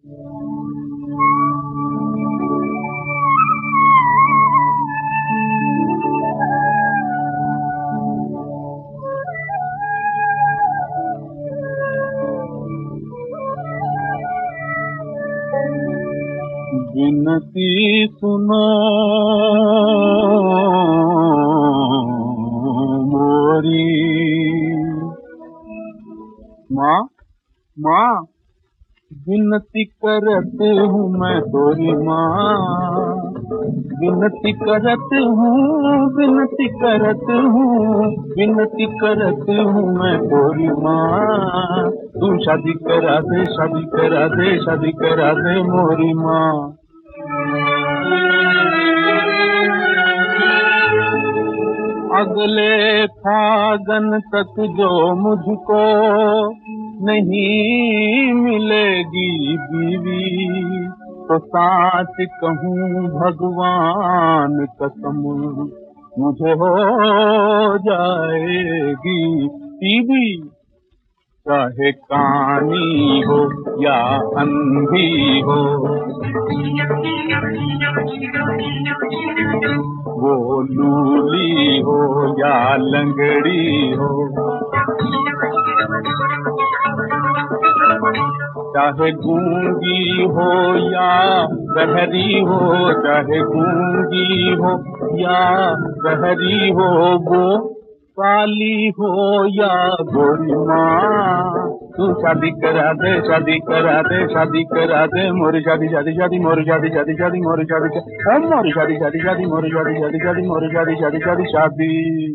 विनती सुनो मोरी माँ, माँ विनती करत हूँ मैं तोरी माँ, विनती करत हूँ, विनती करत हूँ, विनती करत हूँ मैं तोरी माँ। तू शादी करा दे, शादी करा दे, शादी करा दे मोरी माँ। अगले फागन तक जो मुझको नहीं मिलेगी बीवी, तो साच कहूँ भगवान कसम मुझे हो जाएगी टीवी। चाहे कानी हो या अंधी हो, वो लूली हो या लंगड़ी हो, चाहे गूंगी हो या बहरी हो, चाहे गूंगी हो या बहरी हो, वो काली हो या गोरी माँ। तू शादी करा दे, शादी करा दे, शादी करा दे मोरी शादी, शादी शादी मोरी शादी, शादी शादी मोरी शादी, मोरी शादी, शादी शादी मोरी शादी, शादी शादी मोरी शादी, शादी शादी शादी।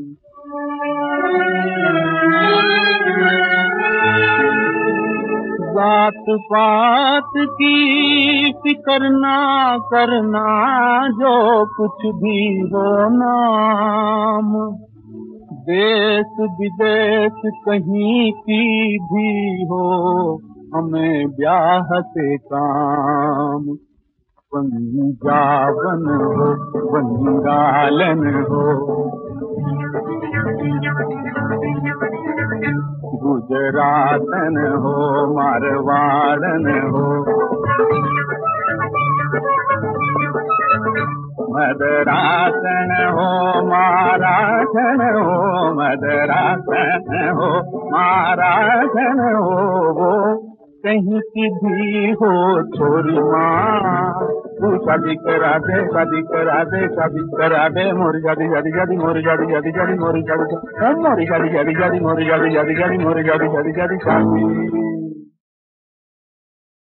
जात पात की फिक्र ना करना, जो कुछ भी हो नाम, देश विदेश कहीं की भी हो, हमें ब्याह से काम। पंजाबन हो बंगालन हो, गुजरातन हो मारवाड़न हो, मदरासन हो महाराजन हो, मदरासन हो महाराजन हो, वो कहीं की भी हो छोरी माँ। तू शादी करा दे, शादी करा दे, शादी करा दे मोरी शादी, शादी शादी मोरी शादी, शादी शादी मोरी शादी, मोरी शादी, शादी शादी मोरी शादी, शादी शादी मोरी शादी, शादी शादी शादी।